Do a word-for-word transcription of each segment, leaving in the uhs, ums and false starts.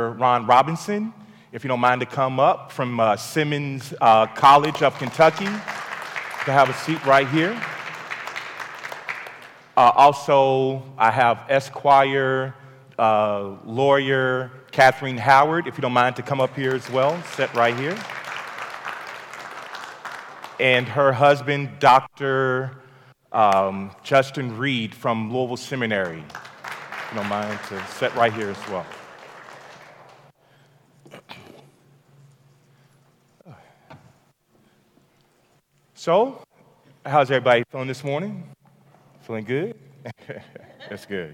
Mister Ron Robinson, if you don't mind to come up from uh, Simmons uh, College of Kentucky, to have a seat right here. Uh, also, I have Esquire uh, lawyer Catherine Howard, if you don't mind to come up here as well, sit right here. And her husband, Doctor Um, Justin Reed from Louisville Seminary, if you don't mind to sit right here as well. So, how's everybody feeling this morning? Feeling good? That's good.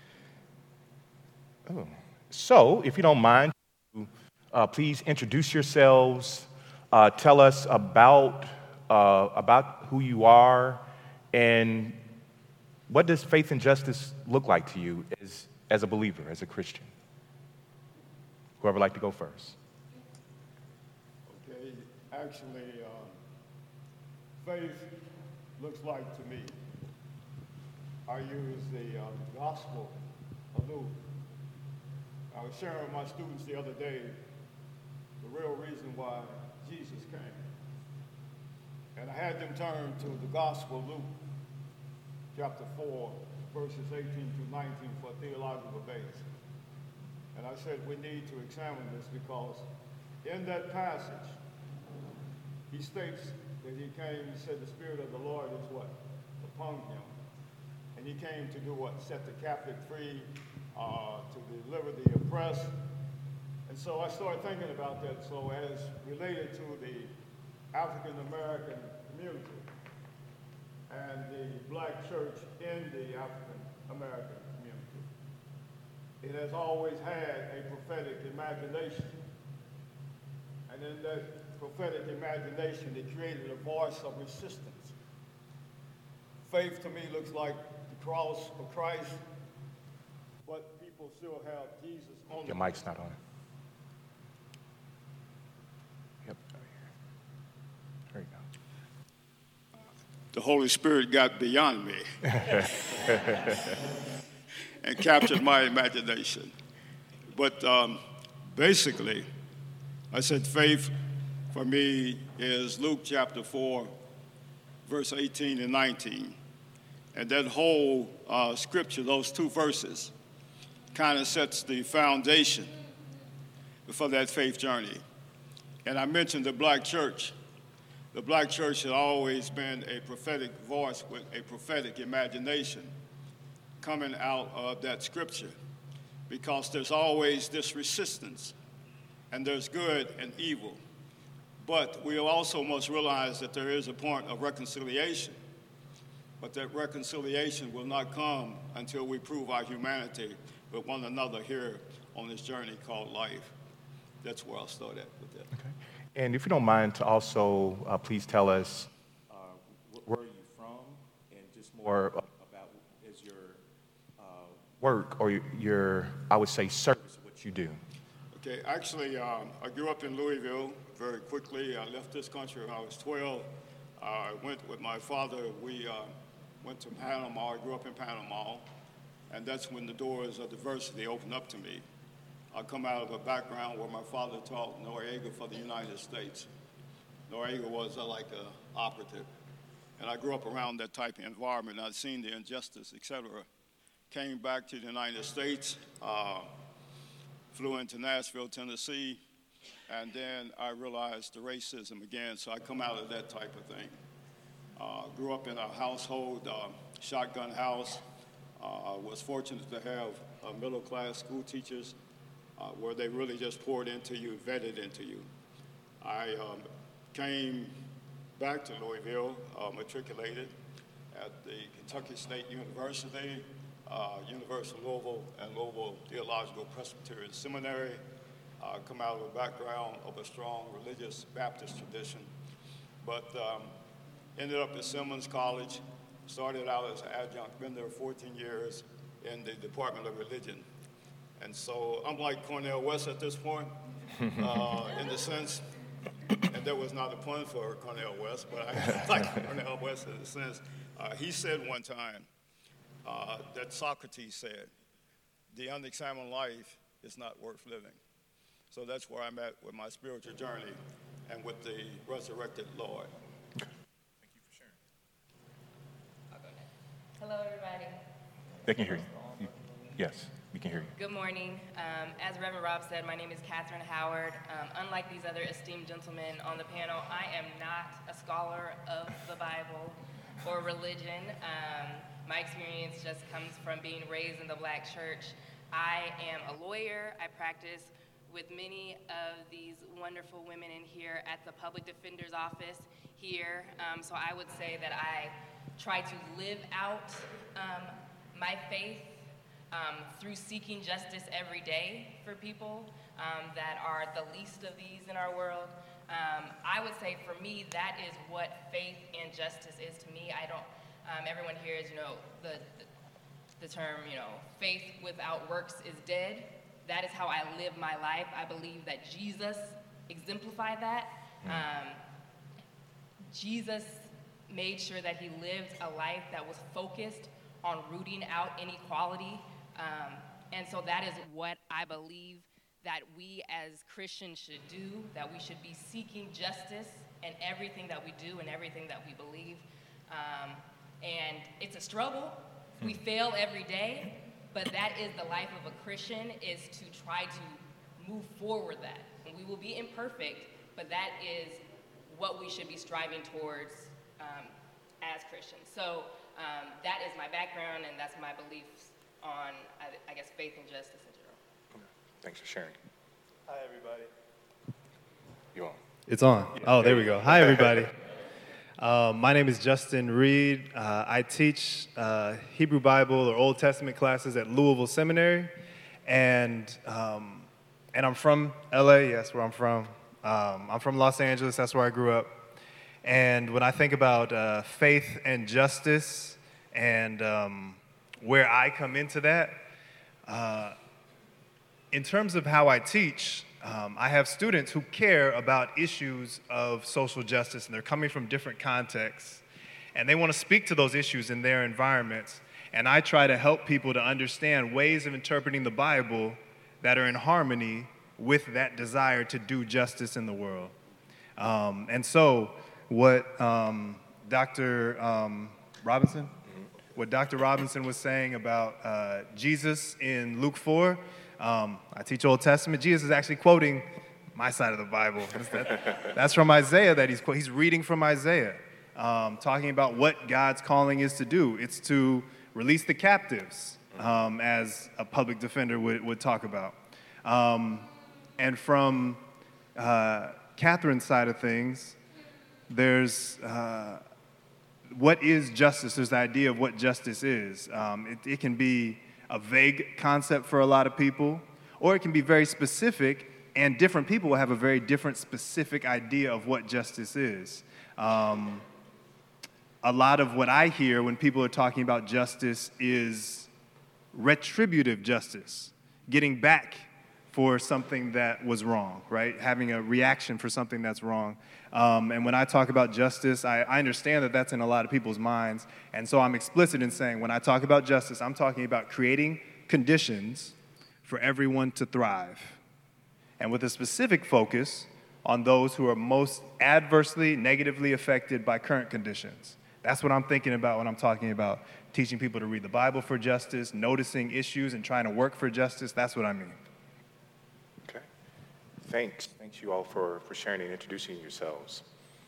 Oh. So, if you don't mind, uh, please introduce yourselves. Uh, tell us about uh, about who you are, and what does faith and justice look like to you as as a believer, as a Christian? Whoever would like to go first. Okay, actually, uh, faith looks like to me, I use the uh, Gospel of Luke. I was sharing with my students the other day the real reason why Jesus came. And I had them turn to the Gospel of Luke, chapter four, verses eighteen through nineteen for a theological base. And I said we need to examine this because in that passage, he states that he came, he said the Spirit of the Lord is what? Upon him. And he came to do what? Set the captive free, uh, to deliver the oppressed. And so I started thinking about that. So as related to the African American community and the black church in the African American community, it has always had a prophetic imagination. And in that prophetic imagination, it created a voice of resistance. Faith to me looks like the cross of Christ, but people still have Jesus on Your the mic's not on. Yep. There you go. The Holy Spirit got beyond me and captured my imagination. But um, basically, I said faith for me is Luke chapter four, verse eighteen and nineteen. And that whole uh, scripture, those two verses, kind of sets the foundation for that faith journey. And I mentioned the black church. The black church has always been a prophetic voice with a prophetic imagination coming out of that scripture, because there's always this resistance, and there's good and evil. But we also must realize that there is a point of reconciliation, but that reconciliation will not come until we prove our humanity with one another here on this journey called life. That's where I'll start at with that. Okay. And if you don't mind to also uh, please tell us uh, where are you from, and just more about is your uh, work or your, your, I would say, service of what you do. Okay, actually, um, I grew up in Louisville very quickly. I left this country when I was twelve. Uh, I went with my father. We uh, went to Panama. I grew up in Panama, and that's when the doors of diversity opened up to me. I come out of a background where my father taught Noriega for the United States. Noriega was uh, like an operative, and I grew up around that type of environment. I'd seen the injustice, et cetera. Came back to the United States, uh, flew into Nashville, Tennessee, and then I realized the racism again, so I come out of that type of thing. Uh, grew up in a household, uh, shotgun house. Uh, was fortunate to have uh, middle-class school teachers uh, where they really just poured into you, vetted into you. I um, came back to Louisville, uh, matriculated at the Kentucky State University, uh, University of Louisville, and Louisville Theological Presbyterian Seminary. I uh, come out of a background of a strong religious Baptist tradition, but um, ended up at Simmons College, started out as an adjunct, been there fourteen years in the Department of Religion. And so I'm like Cornel West at this point, uh, in the sense, and there was not a pun for Cornel West, but I like Cornel West in the sense, uh, he said one time uh, that Socrates said, the unexamined life is not worth living. So that's where I'm at with my spiritual journey and with the resurrected Lord. Thank you for sharing. I'll go next. Hello, everybody. They can hear you. Yes, we can hear you. Good morning. Um, as Reverend Rob said, my name is Catherine Howard. Um, unlike these other esteemed gentlemen on the panel, I am not a scholar of the Bible or religion. Um, my experience just comes from being raised in the Black church. I am a lawyer. I practice with many of these wonderful women in here at the Public Defender's Office here. Um, so I would say that I try to live out um, my faith um, through seeking justice every day for people um, that are the least of these in our world. Um, I would say for me, that is what faith and justice is to me. I don't, um, everyone hears, you know, the, the, the term, you know, faith without works is dead. That is how I live my life. I believe that Jesus exemplified that. Um, Jesus made sure that he lived a life that was focused on rooting out inequality. Um, and so that is what I believe that we as Christians should do, that we should be seeking justice in everything that we do and everything that we believe. Um, and it's a struggle. We fail every day, but that is the life of a Christian, is to try to move forward that. And we will be imperfect, but that is what we should be striving towards um, as Christians. So um, that is my background, and that's my beliefs on, I, I guess, faith and justice in general. Thanks for sharing. Hi, everybody. You on? It's on. Oh, there we go. Hi, everybody. Uh, my name is Justin Reed. Uh, I teach uh, Hebrew Bible or Old Testament classes at Louisville Seminary, and um, and I'm from L A. Yes, where I'm from. Um, I'm from Los Angeles. That's where I grew up. And when I think about uh, faith and justice and um, where I come into that, uh, in terms of how I teach, um, I have students who care about issues of social justice, and they're coming from different contexts, and they want to speak to those issues in their environments. And I try to help people to understand ways of interpreting the Bible that are in harmony with that desire to do justice in the world. Um, and so what um, Doctor Um, Robinson, what Doctor Robinson was saying about uh, Jesus in Luke four, um, I teach Old Testament. Jesus is actually quoting my side of the Bible. That, that's from Isaiah that he's he's reading from Isaiah, um, talking about what God's calling is to do. It's to release the captives, um, as a public defender would, would talk about. Um, and from uh, Catherine's side of things, there's uh, what is justice? There's the idea of what justice is. Um, it, it can be a vague concept for a lot of people, or it can be very specific, and different people will have a very different specific idea of what justice is. Um, a lot of what I hear when people are talking about justice is retributive justice, getting back for something that was wrong, right? Having a reaction for something that's wrong. Um, and when I talk about justice, I, I understand that that's in a lot of people's minds. And so I'm explicit in saying when I talk about justice, I'm talking about creating conditions for everyone to thrive. And with a specific focus on those who are most adversely, negatively affected by current conditions. That's what I'm thinking about when I'm talking about teaching people to read the Bible for justice, noticing issues and trying to work for justice. That's what I mean. Okay. Thanks. Thanks you all for, for sharing and introducing yourselves.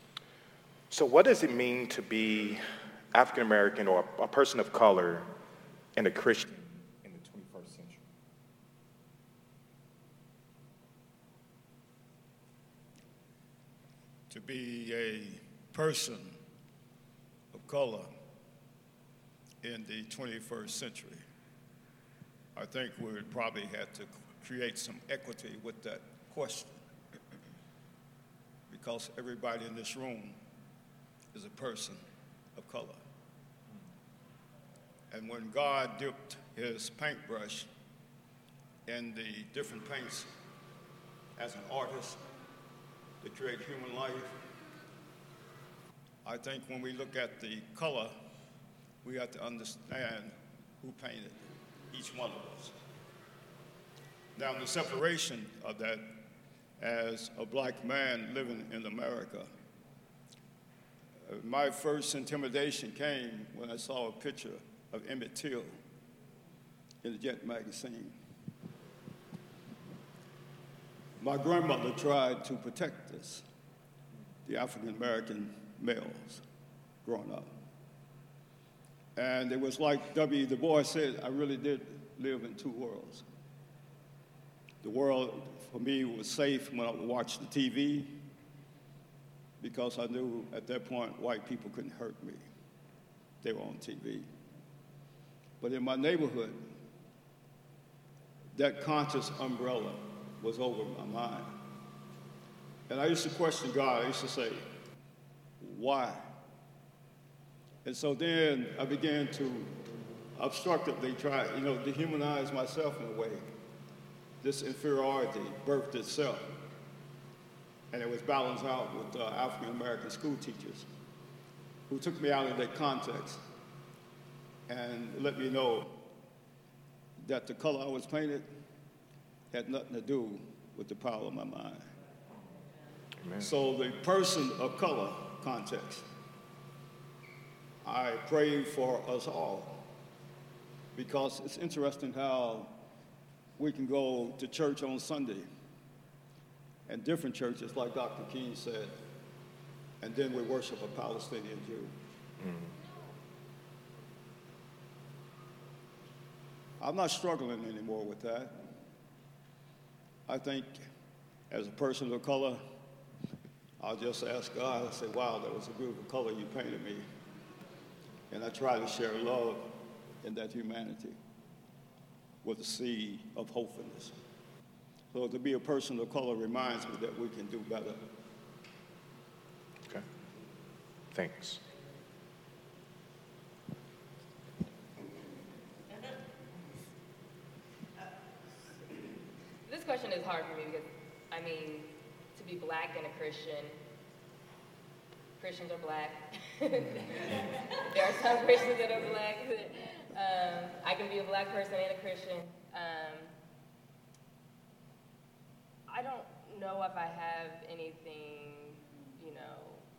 So what does it mean to be African American or a person of color and a Christian in the twenty-first century? To be a person of color in the twenty-first century, I think we would probably have to create some equity with that question, because everybody in this room is a person of color. And when God dipped his paintbrush in the different paints as an artist to create human life, I think when we look at the color, we have to understand who painted each one of us. Now, the separation of that as a black man living in America. Uh, My first intimidation came when I saw a picture of Emmett Till in the Jet magazine. My grandmother tried to protect us, the African-American males growing up. And it was like W. Du Bois said, I really did live in two worlds. The world, for me, was safe when I would watch the T V because I knew at that point white people couldn't hurt me. They were on T V. But in my neighborhood, that conscious umbrella was over my mind. And I used to question God. I used to say, why? And so then I began to obstructively try, you know, dehumanize myself in a way. This inferiority birthed itself. And it was balanced out with uh, African-American school teachers who took me out of that context and let me know that the color I was painted had nothing to do with the power of my mind. Amen. So the person of color context, I pray for us all, because it's interesting how we can go to church on Sunday and different churches, like Doctor King said, and then we worship a Palestinian Jew. Mm. I'm not struggling anymore with that. I think as a person of color, I'll just ask God, I say, wow, that was a beautiful color you painted me. And I try to share love in that humanity with a seed of hopefulness. So to be a person of color reminds me that we can do better. Okay. Thanks. This question is hard for me because, I mean, to be black and a Christian, Christians are black. There are some Christians that are black. Um, I can be a black person and a Christian. Um, I don't know if I have anything, you know,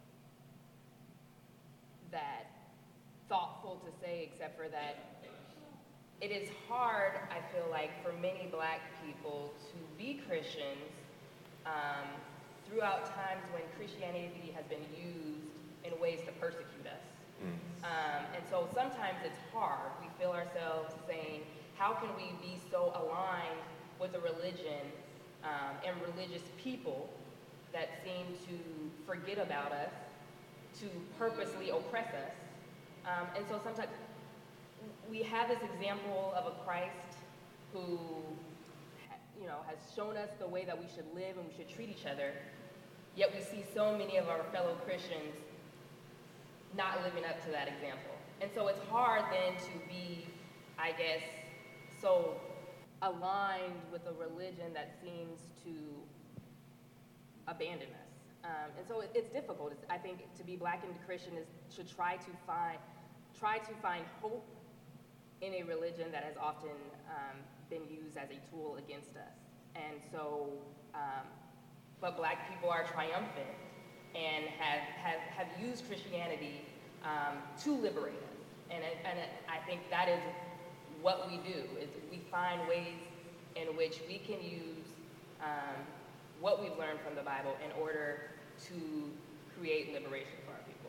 that thoughtful to say, except for that it is hard, I feel like, for many black people to be Christians um, throughout times when Christianity has been used in ways to persecute us. Mm. Um, and so sometimes it's hard. We feel ourselves saying, how can we be so aligned with a religion um, and religious people that seem to forget about us, to purposely oppress us? Um, and so sometimes we have this example of a Christ who, you know, has shown us the way that we should live and we should treat each other, yet we see so many of our fellow Christians not living up to that example. And so it's hard then to be, I guess, so aligned with a religion that seems to abandon us. Um, and so it, it's difficult. It's, I think to be black and Christian is to try to find, try to find hope in a religion that has often um, been used as a tool against us. And so, um, but black people are triumphant and have, have, have used Christianity um, to liberate us. And, and I think that is what we do, is we find ways in which we can use um, what we've learned from the Bible in order to create liberation for our people.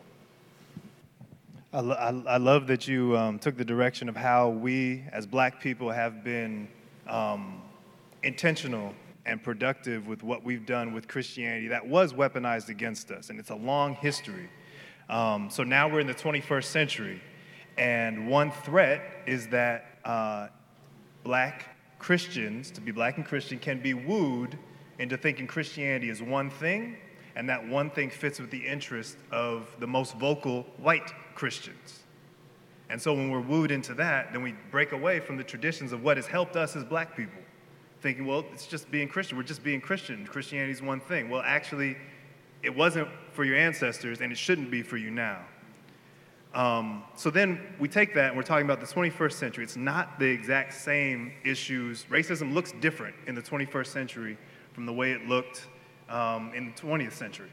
I, lo- I, I love that you um, took the direction of how we as black people have been um, intentional and productive with what we've done with Christianity that was weaponized against us, and it's a long history. Um, so now we're in the twenty-first century, and one threat is that uh, black Christians, to be black and Christian, can be wooed into thinking Christianity is one thing, and that one thing fits with the interest of the most vocal white Christians. And so when we're wooed into that, then we break away from the traditions of what has helped us as black people, thinking, well, it's just being Christian. We're just being Christian. Christianity's one thing. Well, actually, it wasn't for your ancestors, and it shouldn't be for you now. Um, so then we take that, and we're talking about the twenty-first century. It's not the exact same issues. Racism looks different in the twenty-first century from the way it looked um, in the twentieth century.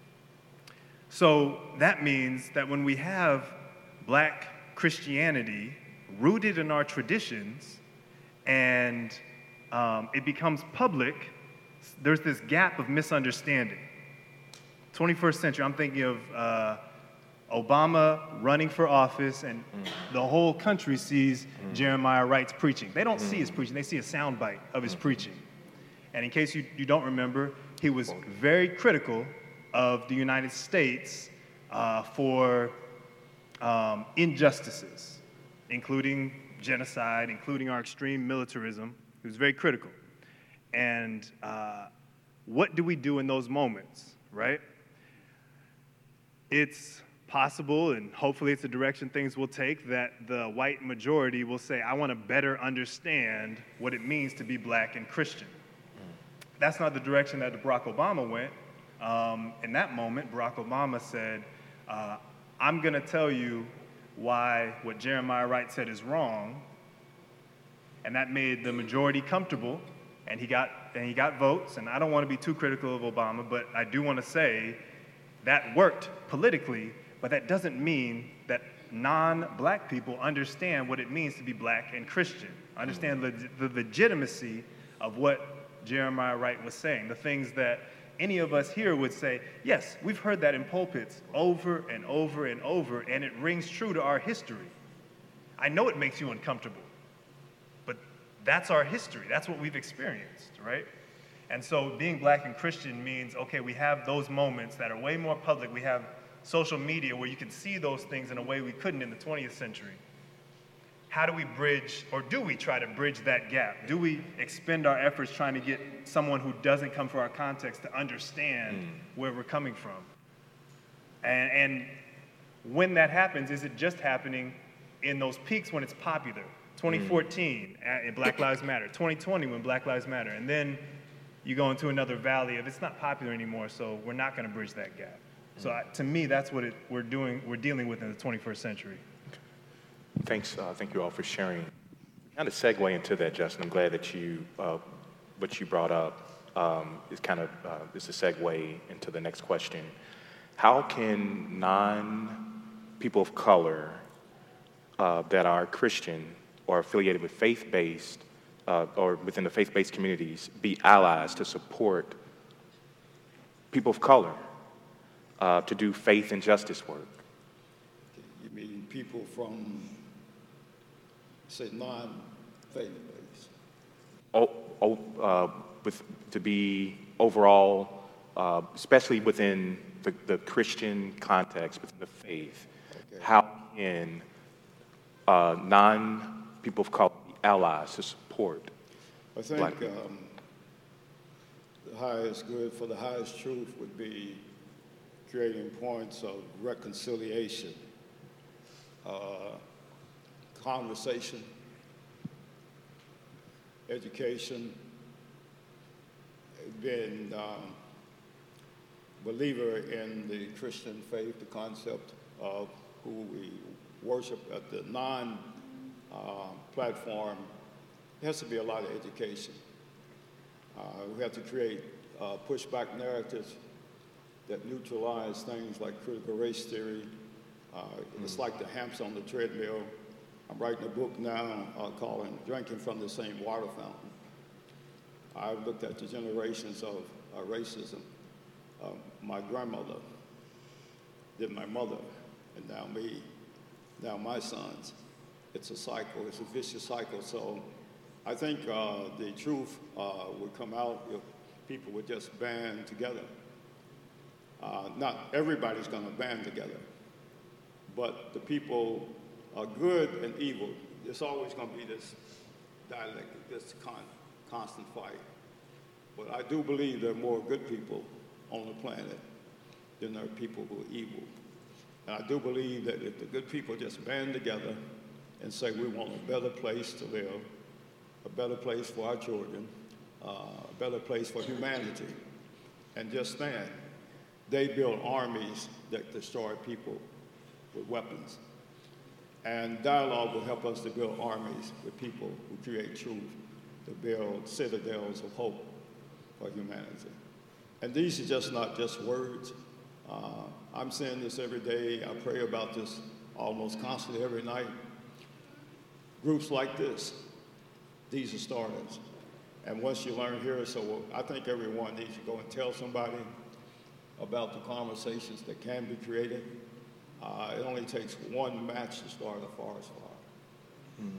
So that means that when we have black Christianity rooted in our traditions and um, it becomes public, there's this gap of misunderstanding. twenty-first century, I'm thinking of uh, Obama running for office, and mm. the whole country sees mm. Jeremiah Wright's preaching. They don't mm. see his preaching, they see a soundbite of his mm. preaching. And in case you, you don't remember, he was very critical of the United States uh, for um, injustices, including genocide, including our extreme militarism. He was very critical. And uh, what do we do in those moments, right? It's possible, and hopefully it's the direction things will take, that the white majority will say, I want to better understand what it means to be black and Christian. That's not the direction that Barack Obama went. Um, in that moment, Barack Obama said, uh, I'm going to tell you why what Jeremiah Wright said is wrong, and that made the majority comfortable, and he got and he got votes. And I don't want to be too critical of Obama, but I do want to say that worked politically, but that doesn't mean that non-black people understand what it means to be black and Christian, understand the, the legitimacy of what Jeremiah Wright was saying, the things that any of us here would say, yes, we've heard that in pulpits over and over and over, and it rings true to our history. I know it makes you uncomfortable, but that's our history. That's what we've experienced, right? And so being black and Christian means, okay, we have those moments that are way more public. We have social media where you can see those things in a way we couldn't in the twentieth century. How do we bridge, or do we try to bridge that gap? Do we expend our efforts trying to get someone who doesn't come from our context to understand mm. where we're coming from? And, and when that happens, is it just happening in those peaks when it's popular? twenty fourteen, mm. at Black Lives Matter. twenty twenty, when Black Lives Matter. And then you go into another valley of it's not popular anymore, so we're not going to bridge that gap. Mm. So I, to me, that's what it, we're doing, we're dealing with in the twenty-first century. Thanks, uh, thank you all for sharing. Kind of segue into that, Justin. I'm glad that you, uh, what you brought up um, is kind of uh, is a segue into the next question. How can non-people of color uh, that are Christian or affiliated with faith-based uh, or within the faith-based communities be allies to support people of color uh, to do faith and justice work? You mean people from, say, non-faith-based? Oh, oh uh, with, to be overall, uh, especially within the, the Christian context, within the faith, okay. How can uh, non-people of color be allies to support I think Black people? Um, the highest good for the highest truth would be creating points of reconciliation, uh, conversation, education, being um, believer in the Christian faith, the concept of who we worship at the non-platform. Uh, there has to be a lot of education. Uh, we have to create uh, pushback narratives that neutralize things like critical race theory. Uh, mm. It's like the hamster on the treadmill. I'm writing a book now uh, called Drinking from the Same Water Fountain. I've looked at the generations of uh, racism. Uh, my grandmother, then my mother, and now me, now my sons. It's a cycle, it's a vicious cycle. So I think uh, the truth uh, would come out if people would just band together. Uh, not everybody's gonna band together, but the people are good and evil. There's always gonna be this dialectic, this con constant fight. But I do believe there are more good people on the planet than there are people who are evil. And I do believe that if the good people just band together and say we want a better place to live, a better place for our children, uh, a better place for humanity, and just stand, they build armies that destroy people with weapons. And dialogue will help us to build armies with people who create truth, to build citadels of hope for humanity. And these are just not just words. Uh, I'm saying this every day. I pray about this almost constantly every night. Groups like this, these are starters. And once you learn here, so I think everyone needs to go and tell somebody about the conversations that can be created. Uh, it only takes one match to start a forest fire. Mm.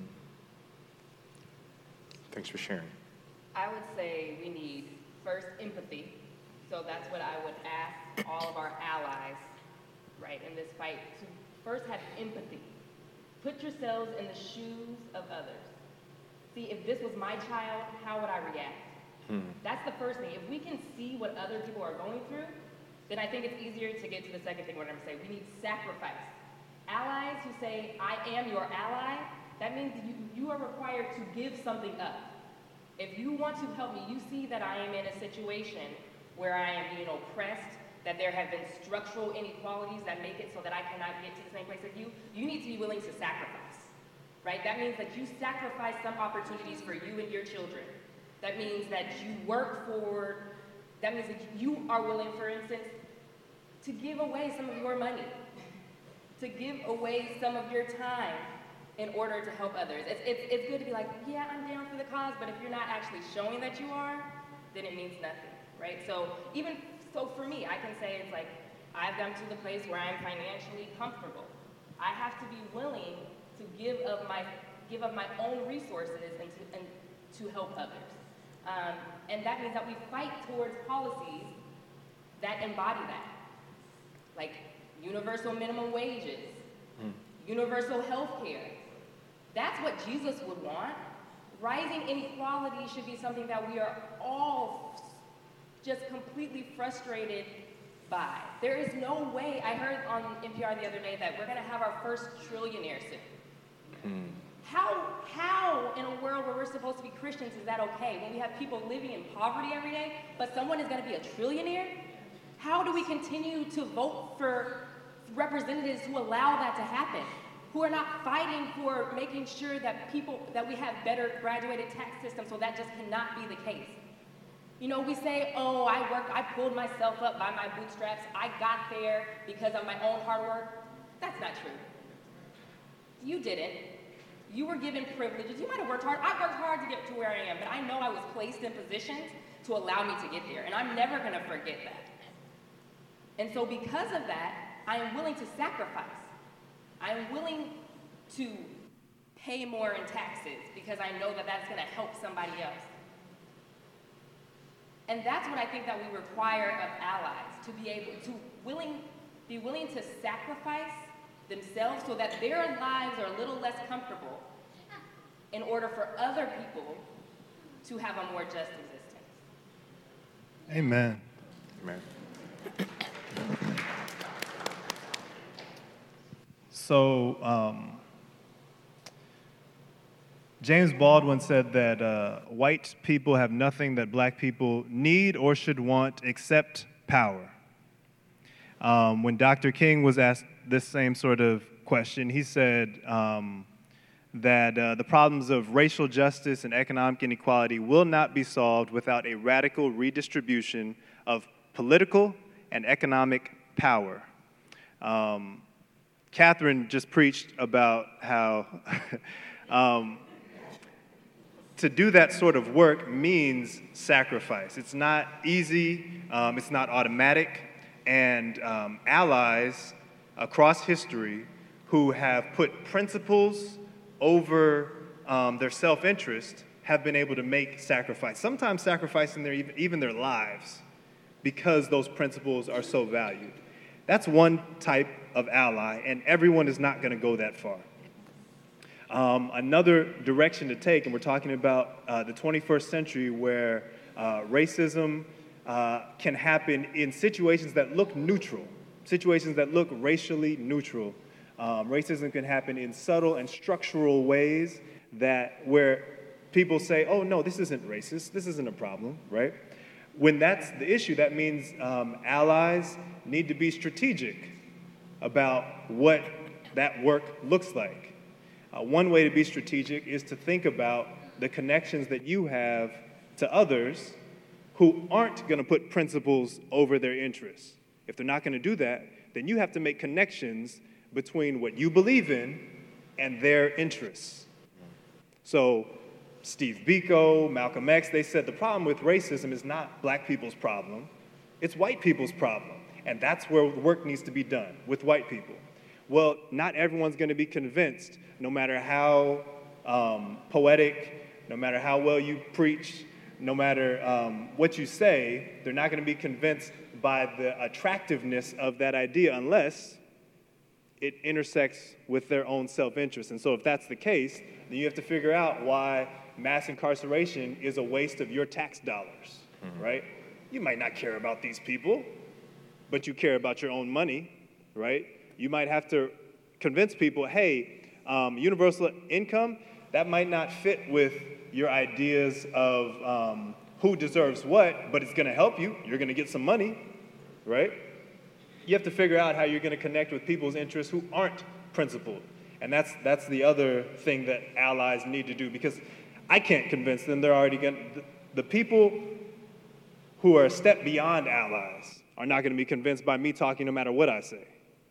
Thanks for sharing. I would say we need first empathy. So that's what I would ask all of our allies, right, in this fight, to first have empathy. Put yourselves in the shoes of others. See, if this was my child, how would I react? Hmm. That's the first thing. If we can see what other people are going through, then I think it's easier to get to the second thing what I'm going to say. We need sacrifice. Allies who say, I am your ally, that means you, you are required to give something up. If you want to help me, you see that I am in a situation where I am being oppressed, that there have been structural inequalities that make it so that I cannot get to the same place as you, you need to be willing to sacrifice, right? That means that you sacrifice some opportunities for you and your children. That means that you work for, that means that you are willing, for instance, to give away some of your money, to give away some of your time in order to help others. It's, it's, it's good to be like, yeah, I'm down for the cause, but if you're not actually showing that you are, then it means nothing. Right? So even, so for me, I can say it's like, I've come to the place where I'm financially comfortable. I have to be willing to give of my, give of my own resources and to, and to help others. Um, and that means that we fight towards policies that embody that. Like universal minimum wages, mm. universal health care. That's what Jesus would want. Rising inequality should be something that we are all just completely frustrated by. There is no way, I heard on N P R the other day that we're gonna have our first trillionaire soon. Mm. How, how in a world where we're supposed to be Christians is that okay? When we have people living in poverty every day, but someone is gonna be a trillionaire? How do we continue to vote for representatives who allow that to happen? Who are not fighting for making sure that people, that we have better graduated tax systems, so that just cannot be the case. You know, we say, oh, I worked, I pulled myself up by my bootstraps. I got there because of my own hard work. That's not true. You didn't. You were given privileges. You might have worked hard. I worked hard to get to where I am, but I know I was placed in positions to allow me to get there, and I'm never gonna forget that. And so because of that, I am willing to sacrifice. I am willing to pay more in taxes because I know that that's gonna help somebody else. And that's what I think that we require of allies, to be able to willing, be willing to sacrifice themselves so that their lives are a little less comfortable in order for other people to have a more just existence. Amen. Amen. So, um, James Baldwin said that uh, white people have nothing that black people need or should want except power. Um, when Doctor King was asked this same sort of question, he said um, that uh, the problems of racial justice and economic inequality will not be solved without a radical redistribution of political and economic power. Um, Catherine just preached about how um, to do that sort of work means sacrifice. It's not easy, um, it's not automatic, and um, allies across history who have put principles over um, their self-interest have been able to make sacrifice, sometimes sacrificing their, even, even their lives because those principles are so valued. That's one type of ally, and everyone is not going to go that far. Um, another direction to take, and we're talking about uh, the twenty-first century where uh, racism uh, can happen in situations that look neutral, situations that look racially neutral. Um, racism can happen in subtle and structural ways that where people say, oh, no, this isn't racist, this isn't a problem, right? When that's the issue, that means um, allies need to be strategic about what that work looks like. Uh, one way to be strategic is to think about the connections that you have to others who aren't going to put principles over their interests. If they're not going to do that, then you have to make connections between what you believe in and their interests. So Steve Biko, Malcolm X, they said the problem with racism is not black people's problem, it's white people's problem. And that's where work needs to be done, with white people. Well, not everyone's going to be convinced, no matter how um, poetic, no matter how well you preach, no matter um, what you say, they're not going to be convinced by the attractiveness of that idea unless it intersects with their own self-interest. And so if that's the case, then you have to figure out why mass incarceration is a waste of your tax dollars, mm-hmm. right? You might not care about these people, but you care about your own money, right? You might have to convince people, hey, um, universal income, that might not fit with your ideas of um, who deserves what, but it's gonna help you. You're gonna get some money, right? You have to figure out how you're gonna connect with people's interests who aren't principled. And that's, that's the other thing that allies need to do, because I can't convince them. They're already gonna, the, the people who are a step beyond allies are not gonna be convinced by me talking no matter what I say.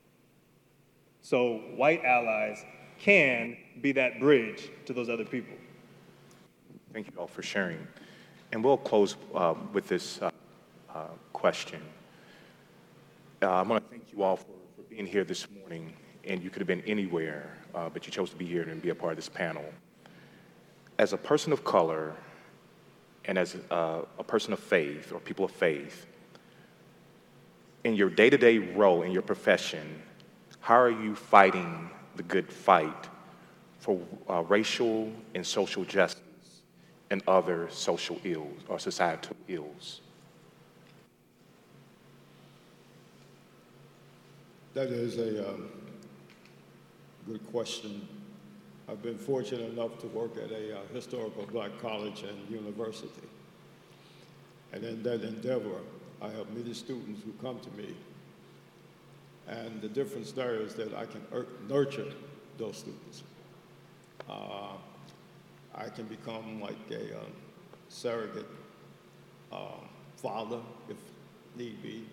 So white allies can be that bridge to those other people. Thank you all for sharing. And we'll close uh, with this uh, uh, question. Uh, I want to thank you all for, for being here this morning, and you could have been anywhere, uh, but you chose to be here and be a part of this panel. As a person of color and as a, a person of faith or people of faith, in your day-to-day role, in your profession, how are you fighting the good fight for uh, racial and social justice and other social ills or societal ills? That is a um, good question. I've been fortunate enough to work at a uh, historical black college and university. And in that endeavor, I have many students who come to me. And the difference there is that I can er- nurture those students. Uh, I can become like a um, surrogate um, father, if need be.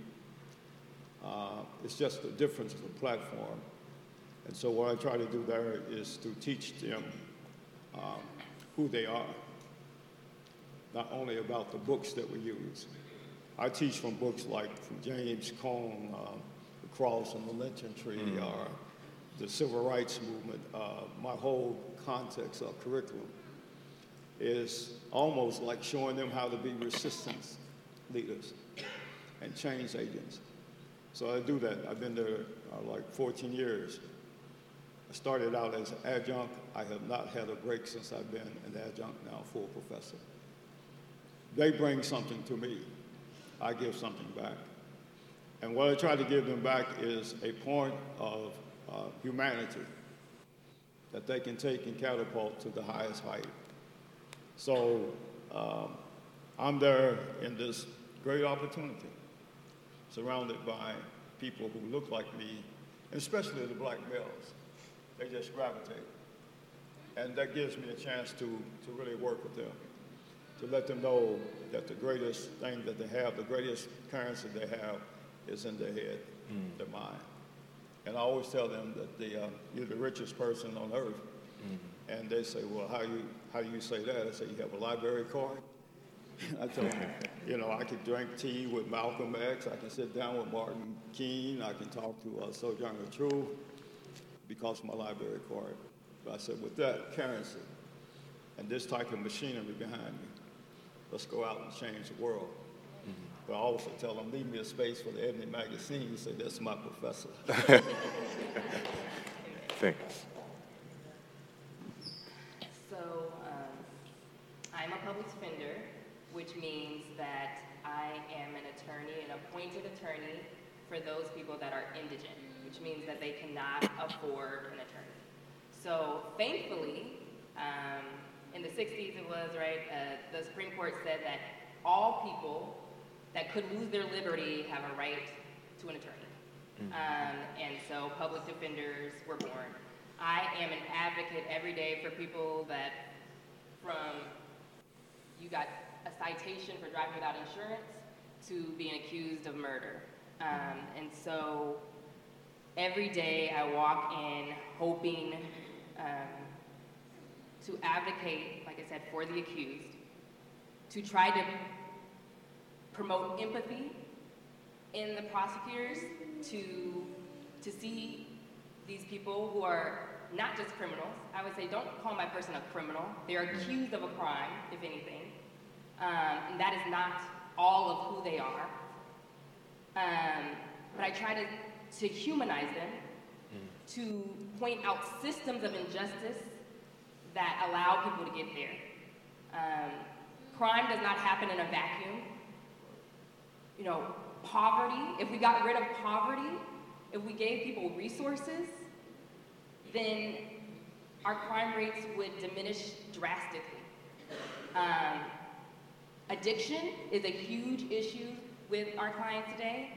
Uh, it's just a difference of the platform. And so what I try to do there is to teach them um, who they are, not only about the books that we use. I teach from books like from James Cone, um, The Cross and the Lynching Tree, mm. or the Civil Rights Movement. Uh, my whole context of curriculum is almost like showing them how to be resistance leaders and change agents. So I do that. I've been there uh, like fourteen years. I started out as an adjunct. I have not had a break since I've been an adjunct, now full professor. They bring something to me. I give something back. And what I try to give them back is a point of uh, humanity that they can take and catapult to the highest height. So um, I'm there in this great opportunity, surrounded by people who look like me, and especially the black males. They just gravitate. And that gives me a chance to, to really work with them, to let them know that the greatest thing that they have, the greatest currency they have, is in their head, mm. their mind. And I always tell them that the, uh, you're the richest person on earth. Mm. And they say, well, how you how do you say that? I say, you have a library card? I tell them, you know, I could drink tea with Malcolm X, I can sit down with Martin King, I can talk to uh, Sojourner Truth because of my library card. But I said, with that currency and this type of machinery behind me, let's go out and change the world. Mm-hmm. But I also tell them, leave me a space for the Ebony magazine, say that's my professor. Thanks. So um, I'm a public defender, which means that I am an attorney, an appointed attorney for those people that are indigent, which means that they cannot afford an attorney. So thankfully, um, in the sixties it was, right, uh, the Supreme Court said that all people that could lose their liberty have a right to an attorney. Mm-hmm. Um, and so public defenders were born. I am an advocate every day for people that from, you got a citation for driving without insurance to being accused of murder. Um, and so every day I walk in hoping um, to advocate, like I said, for the accused, to try to promote empathy in the prosecutors, to, to see these people who are not just criminals. I would say don't call my person a criminal. They're accused of a crime, if anything. Um, and that is not all of who they are. Um, but I try to, to humanize them, mm. to point out systems of injustice that allow people to get there. Um, crime does not happen in a vacuum. You know, poverty, if we got rid of poverty, if we gave people resources, then our crime rates would diminish drastically. Um, addiction is a huge issue with our clients today.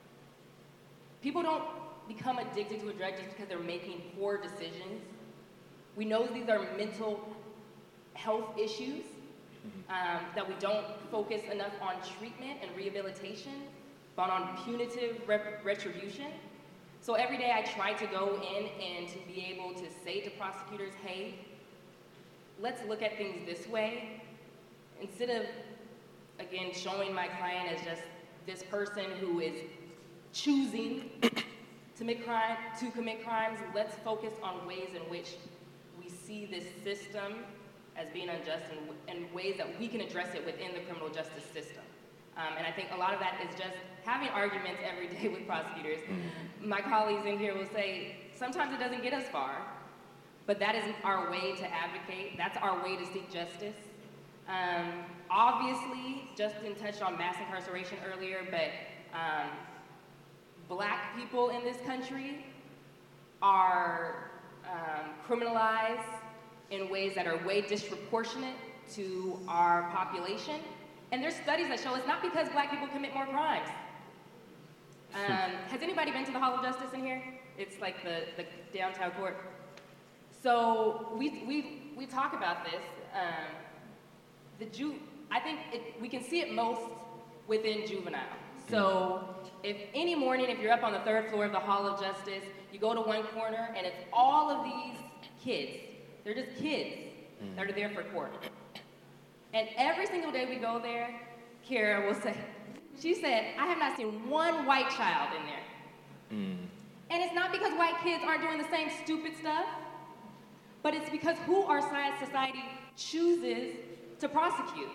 People don't become addicted to a drug just because they're making poor decisions. We know these are mental health issues, um, that we don't focus enough on treatment and rehabilitation, but on punitive rep- retribution. So every day I try to go in and to be able to say to prosecutors, hey, let's look at things this way. Instead of, again, showing my client as just this person who is choosing to commit, crime, to commit crimes, let's focus on ways in which we see this system as being unjust and, and ways that we can address it within the criminal justice system. Um, and I think a lot of that is just having arguments every day with prosecutors. Mm-hmm. My colleagues in here will say, sometimes it doesn't get us far, but that is our way to advocate. That's our way to seek justice. Um, obviously, Justin touched on mass incarceration earlier, but um, Black people in this country are um, criminalized in ways that are way disproportionate to our population. And there's studies that show it's not because Black people commit more crimes. Um, has anybody been to the Hall of Justice in here? It's like the, the downtown court. So we, we, we talk about this. Um, the Ju- I think it, we can see it most within juvenile. So if any morning, if you're up on the third floor of the Hall of Justice, you go to one corner and it's all of these kids. They're just kids that are there for court. And every single day we go there, Kara will say, she said, I have not seen one white child in there. Mm. And it's not because white kids aren't doing the same stupid stuff, but it's because who our society chooses to prosecute.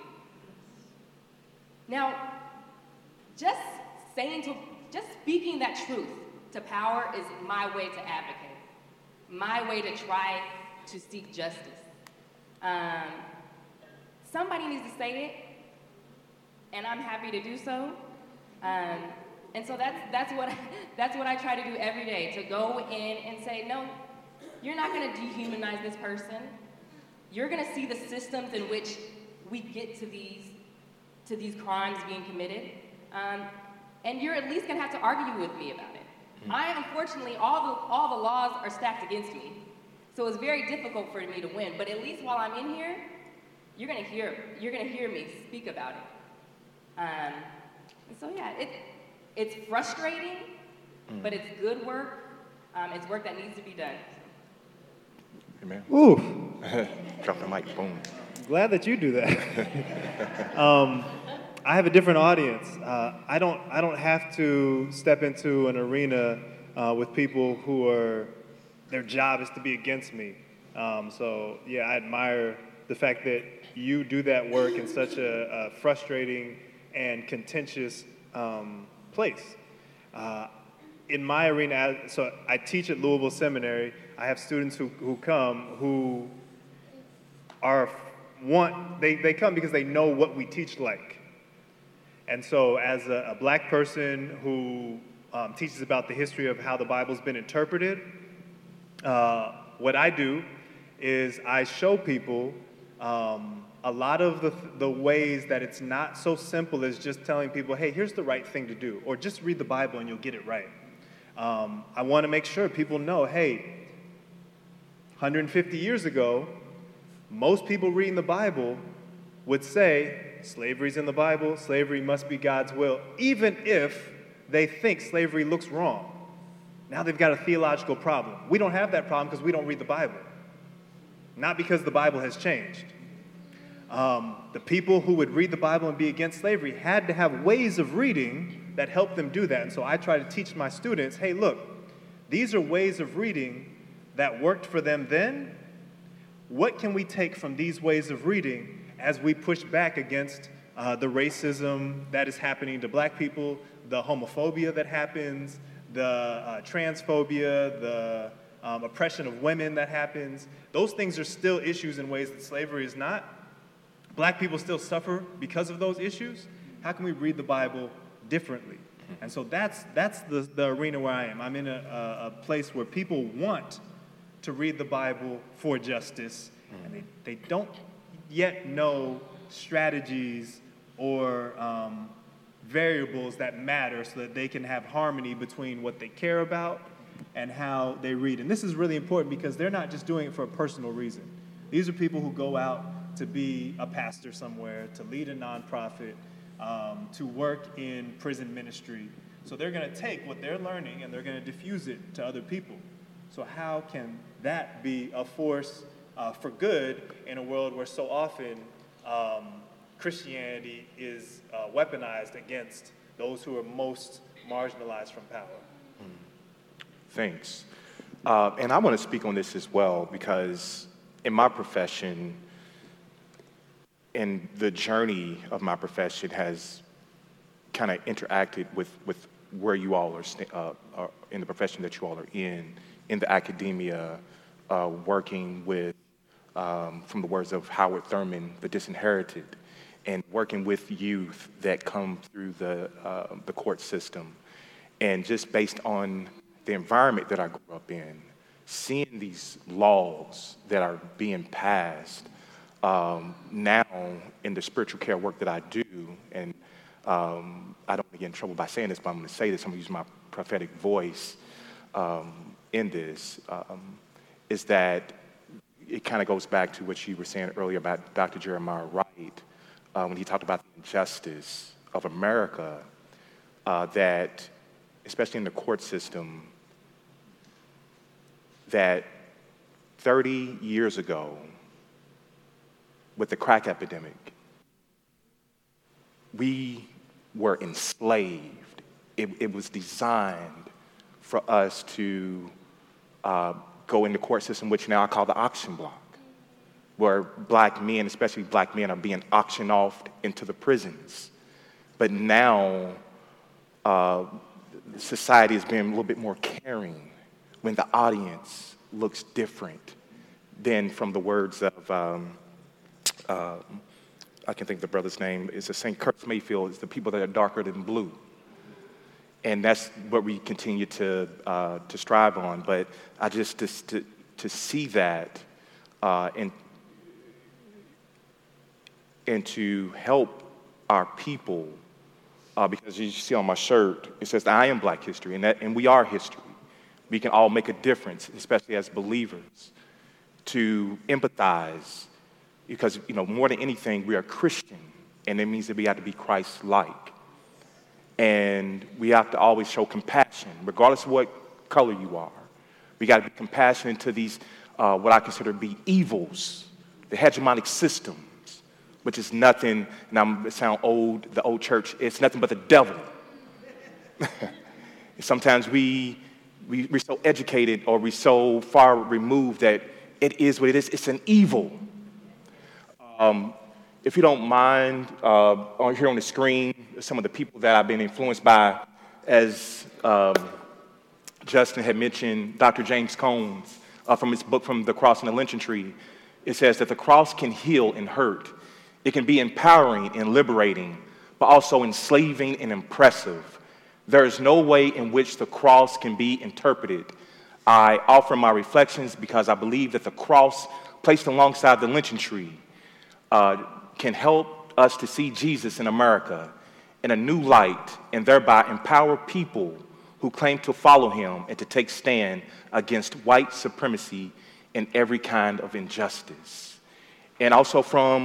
Now, just saying to, just speaking that truth to power is my way to advocate, my way to try to seek justice. Um, somebody needs to say it, and I'm happy to do so. Um, and so that's that's what that's what I try to do every day, to go in and say, no, you're not going to dehumanize this person. You're going to see the systems in which we get to these to these crimes being committed, um, and you're at least going to have to argue with me about it. Mm-hmm. I unfortunately all the all the laws are stacked against me, so it's very difficult for me to win. But at least while I'm in here, you're going to hear you're going to hear me speak about it. Um, and so yeah, it, it's frustrating, mm. but it's good work. Um, it's work that needs to be done. Amen. Ooh. Drop the mic, boom. Glad that you do that. um, I have a different audience. Uh, I don't I don't have to step into an arena uh, with people who are, their job is to be against me. Um, so yeah, I admire the fact that you do that work in such a, a frustrating and contentious um, place. Uh, in my arena, so I teach at Louisville Seminary. I have students who, who come who are, want, they, they come because they know what we teach like. And so as a, a Black person who um, teaches about the history of how the Bible's been interpreted, uh, what I do is I show people um, a lot of the, the ways that it's not so simple as just telling people, hey, here's the right thing to do, or just read the Bible and you'll get it right. Um, I want to make sure people know, hey, one hundred fifty years ago, most people reading the Bible would say, slavery's in the Bible, slavery must be God's will, even if they think slavery looks wrong. Now they've got a theological problem. We don't have that problem because we don't read the Bible. Not because the Bible has changed. Um, the people who would read the Bible and be against slavery had to have ways of reading that helped them do that. And so I try to teach my students, hey, look, these are ways of reading that worked for them then. What can we take from these ways of reading as we push back against uh, the racism that is happening to black people, the homophobia that happens, the uh, transphobia, the um, oppression of women that happens? Those things are still issues in ways that slavery is not. Black people still suffer because of those issues. How can we read the Bible differently? And so that's that's the, the arena where I am. I'm in a, a, a place where people want to read the Bible for justice, and they, they don't yet know strategies or um, variables that matter so that they can have harmony between what they care about and how they read. And this is really important because they're not just doing it for a personal reason. These are people who go out to be a pastor somewhere, to lead a nonprofit, um, to work in prison ministry. So they're going to take what they're learning and they're going to diffuse it to other people. So how can that be a force uh, for good in a world where so often um, Christianity is uh, weaponized against those who are most marginalized from power? Thanks. Uh, and I want to speak on this as well because in my profession, and the journey of my profession has kind of interacted with, with where you all are, uh, are in the profession that you all are in, in the academia, uh, working with, um, from the words of Howard Thurman, the disinherited, and working with youth that come through the, uh, the court system. And just based on the environment that I grew up in, seeing these laws that are being passed, Um, now, in the spiritual care work that I do, and um, I don't want to get in trouble by saying this, but I'm going to say this, I'm going to use my prophetic voice um, in this, um, is that it kind of goes back to what you were saying earlier about Doctor Jeremiah Wright, uh, when he talked about the injustice of America, uh, that, especially in the court system, that thirty years ago, with the crack epidemic, we were enslaved. It, it was designed for us to uh, go in the court system, which now I call the auction block, where black men, especially black men, are being auctioned off into the prisons. But now, uh, society is being a little bit more caring when the audience looks different than from the words of, um, Uh, I can think the brother's name is the Saint Curtis Mayfield. It's the people that are darker than blue, and that's what we continue to uh, to strive on. But I just to to, to see that uh, and and to help our people, uh, because you see on my shirt it says I am Black history, and that and we are history. We can all make a difference, especially as believers, to empathize. Because, you know, more than anything, we are Christian, and it means that we have to be Christ-like. And we have to always show compassion, regardless of what color you are. We got to be compassionate to these, uh, what I consider to be evils, the hegemonic systems, which is nothing, and I'm it sound old, the old church, it's nothing but the devil. Sometimes we, we, we're so educated or we're so far removed that it is what it is. It's an evil. Um, if you don't mind, uh, on here on the screen, some of the people that I've been influenced by, as um, Justin had mentioned, Doctor James Combs, uh, from his book, From the Cross and the Lynching Tree, it says that the cross can heal and hurt. It can be empowering and liberating, but also enslaving and impressive. There is no way in which the cross can be interpreted. I offer my reflections because I believe that the cross placed alongside the lynching tree Uh, can help us to see Jesus in America in a new light and thereby empower people who claim to follow him and to take stand against white supremacy and every kind of injustice. And also from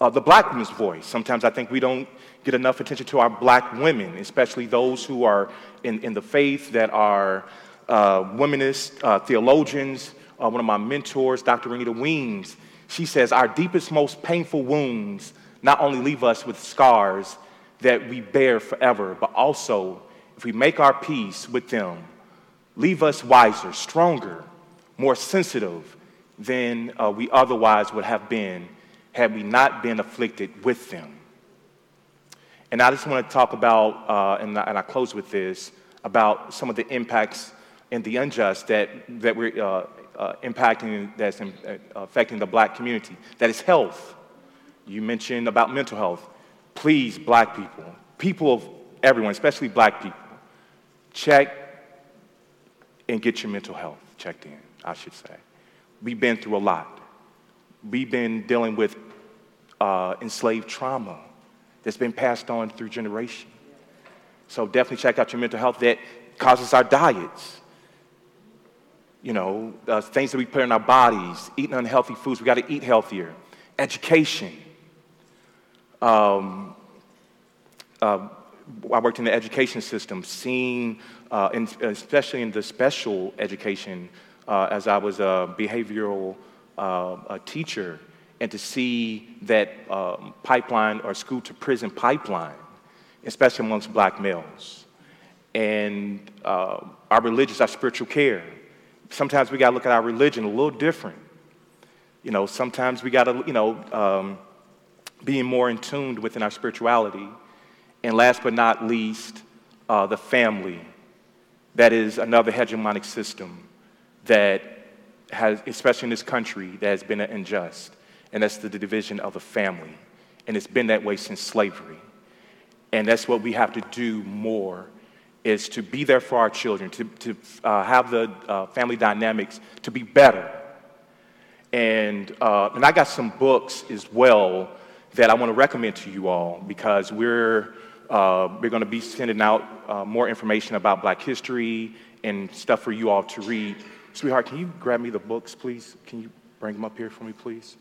uh, the black woman's voice. Sometimes I think we don't get enough attention to our black women, especially those who are in, in the faith, that are uh, womanists, uh, theologians. Uh, one of my mentors, Doctor Renita Weems, she says, our deepest, most painful wounds not only leave us with scars that we bear forever, but also, if we make our peace with them, leave us wiser, stronger, more sensitive than uh, we otherwise would have been had we not been afflicted with them. And I just want to talk about, uh, and, I, and I close with this, about some of the impacts and the unjust that, that we're uh, uh, impacting, that's in, uh, affecting the black community. That is health. You mentioned about mental health. Please, black people, people of everyone, especially black people, check and get your mental health checked in, I should say. We've been through a lot. We've been dealing with uh, enslaved trauma that's been passed on through generations. So definitely check out your mental health. That causes our diets. You know, uh, things that we put in our bodies, eating unhealthy foods. We got to eat healthier. Education. Um, uh, I worked in the education system, seeing, uh, in, especially in the special education, uh, as I was a behavioral uh, a teacher, and to see that um, pipeline or school to prison pipeline, especially amongst black males. And uh, our religious, our spiritual care. Sometimes we got to look at our religion a little different. You know, sometimes we got to, you know, um, being more in tune within our spirituality. And last but not least, uh, the family. That is another hegemonic system that has, especially in this country, that has been unjust. And that's the division of the family. And it's been that way since slavery. And that's what we have to do more, is to be there for our children, to, to uh, have the uh, family dynamics to be better. And, uh, and I got some books as well that I want to recommend to you all, because we're, uh, we're going to be sending out uh, more information about Black history and stuff for you all to read. Sweetheart, can you grab me the books, please? Can you bring them up here for me, please?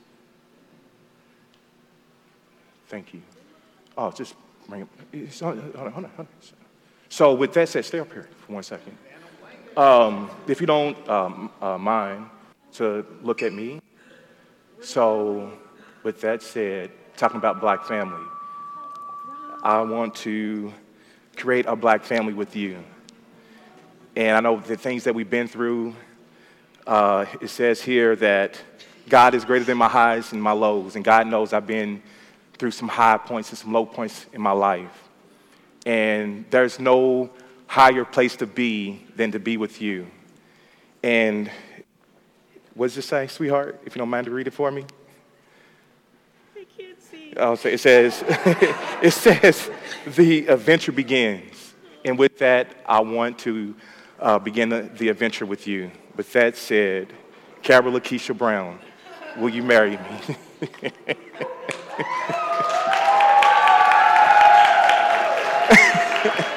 Thank you. Oh, just bring them. It's, hold on, hold on, hold on. So with that said, stay up here for one second. Um, if you don't um, uh, mind to look at me. So with that said, talking about Black family, I want to create a Black family with you. And I know the things that we've been through, uh, it says here that God is greater than my highs and my lows. And God knows I've been through some high points and some low points in my life. And there's no higher place to be than to be with you. And what does it say, sweetheart, if you don't mind to read it for me? I can't see. Oh, so it says, it says, the adventure begins. And with that, I want to uh, begin the, the adventure with you. With that said, Carol Lakeisha Brown, will you marry me? Ha ha ha.